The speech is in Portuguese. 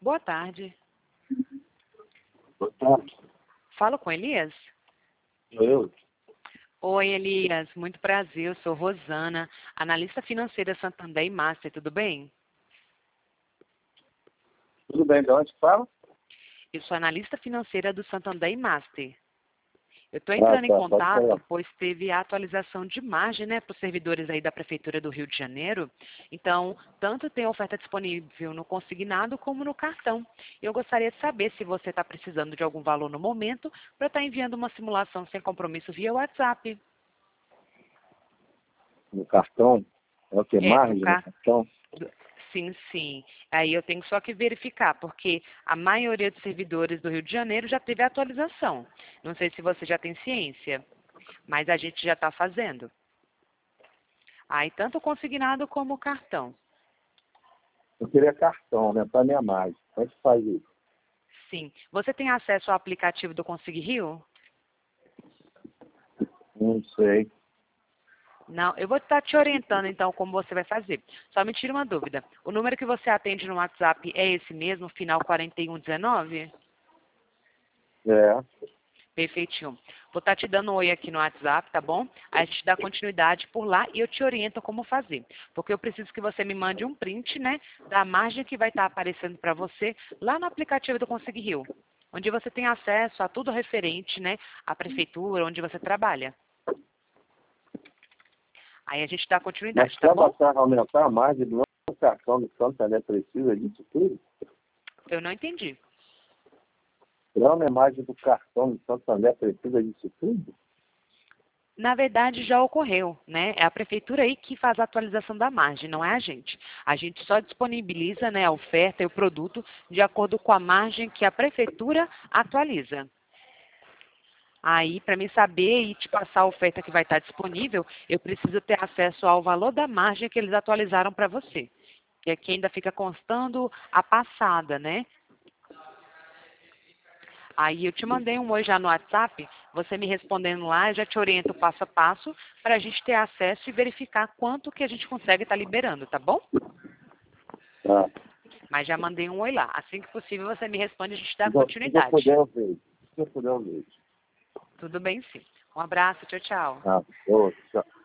Boa tarde. Boa tarde. Falo com Elias? Eu? Oi, Elias. Muito prazer. Eu sou Rosana, analista financeira Santander e Master. Tudo bem? Tudo bem, de onde fala? Eu sou analista financeira do Santander e Master. Eu estou entrando em Pode contato, falar. pois teve a atualização de margem, né, para os servidores aí da Prefeitura do Rio de Janeiro. Então, tanto tem oferta disponível no consignado como no cartão. Eu gostaria de saber se você está precisando de algum valor no momento para estar enviando uma simulação sem compromisso via WhatsApp. No cartão? É o que? É, Margem no cartão? Sim, sim. Aí eu tenho só que verificar, porque a maioria dos servidores do Rio de Janeiro já teve a atualização. Não sei se você já tem ciência, mas a gente já está fazendo. Aí tanto o consignado como o cartão. Eu queria cartão, né? Para minha margem. Como é que faz isso? Sim. Você tem acesso ao aplicativo do Consig Rio? Não sei. Não, eu vou estar te orientando então como você vai fazer. Só me tira uma dúvida. O número que você atende no WhatsApp é esse mesmo, final 4119? É. Perfeitinho. Vou estar te dando um oi aqui no WhatsApp, tá bom? Aí a gente dá continuidade por lá e eu te oriento como fazer. Porque eu preciso que você me mande um print, né, da margem que vai estar aparecendo para você lá no aplicativo do Consig Rio, onde você tem acesso a tudo referente, né, à prefeitura, onde você trabalha. Aí a gente dá Mas continuidade, tá para bom? aumentar a margem do meu cartão do Santander precisa disso tudo? Eu não entendi. Para a margem do cartão do Santander precisa disso tudo? Na verdade, já ocorreu, né? É a prefeitura aí que faz a atualização da margem, não é a gente. A gente só disponibiliza, né, a oferta e o produto de acordo com a margem que a prefeitura atualiza. Aí, para mim saber e te passar a oferta que vai estar disponível, eu preciso ter acesso ao valor da margem que eles atualizaram para você. Que aqui ainda fica constando a passada, né? Aí eu te mandei um oi já no WhatsApp, você me respondendo lá, eu já te oriento passo a passo para a gente ter acesso e verificar quanto que a gente consegue estar liberando, tá bom? Tá. Mas já mandei um oi lá. Assim que possível você me responde e a gente dá Se eu continuidade. puder, eu vejo. Se eu puder, eu vejo. Tudo bem, sim. Um abraço, tchau, tchau. Tá. Ô, tchau.